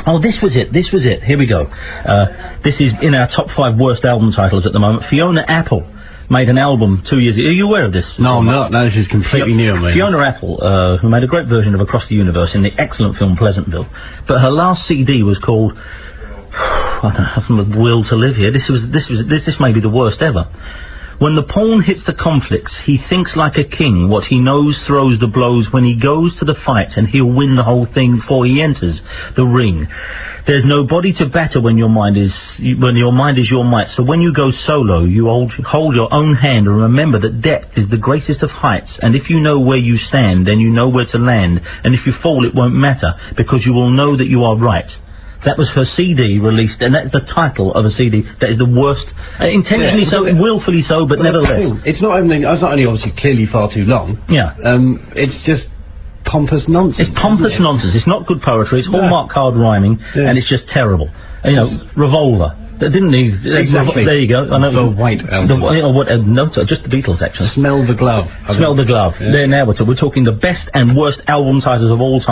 Oh, this was it. Here we go. This is in our top 5 worst album titles at the moment. Fiona Apple made an album 2 years ago. Are you aware of this? No, I'm not. No, this is completely new on me. Fiona Apple, who made a great version of Across the Universe in the excellent film Pleasantville. But her last CD was called... I don't have the will to live here. This may be the worst ever. When the pawn hits the conflicts, he thinks like a king. What he knows throws the blows when he goes to the fight, and he'll win the whole thing before he enters the ring. There's no body to batter when your mind is your might. So when you go solo, you hold your own hand and remember that depth is the greatest of heights. And if you know where you stand, then you know where to land. And if you fall, it won't matter, because you will know that you are right. That was her CD released, and that's the title of a CD that is the worst, intentionally so, willfully so, but nevertheless. It's not only obviously clearly far too long. Yeah. It's just pompous nonsense. It's pompous nonsense. It's not good poetry. It's Hallmark card rhyming, and it's just terrible. You know, Revolver. Didn't he? Exactly. There you go. I know. The White Album. No, just the Beatles, actually. Smell the Glove. Smell the Glove. Yeah. There now we're talking the best and worst album titles of all time.